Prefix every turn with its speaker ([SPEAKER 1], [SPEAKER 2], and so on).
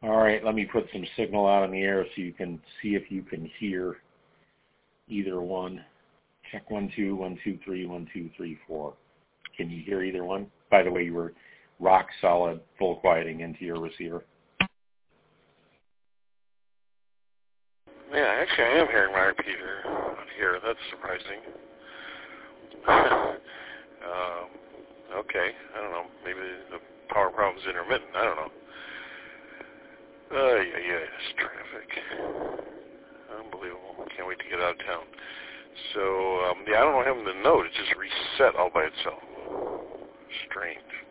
[SPEAKER 1] All right, let me put some signal out in the air so you can see if you can hear either one. Check 1, 2, 1, 2, 3, 1, 2, 3, 4. Can you hear either one? By the way, you were rock solid, full quieting into your receiver.
[SPEAKER 2] Yeah, actually, I am hearing my repeater on here. That's surprising. Okay, I don't know. Maybe the power problem's intermittent. I don't know. Yeah, it's traffic. Unbelievable. Can't wait to get out of town. So, I don't know what happened to the note. It just reset all by itself. Strange.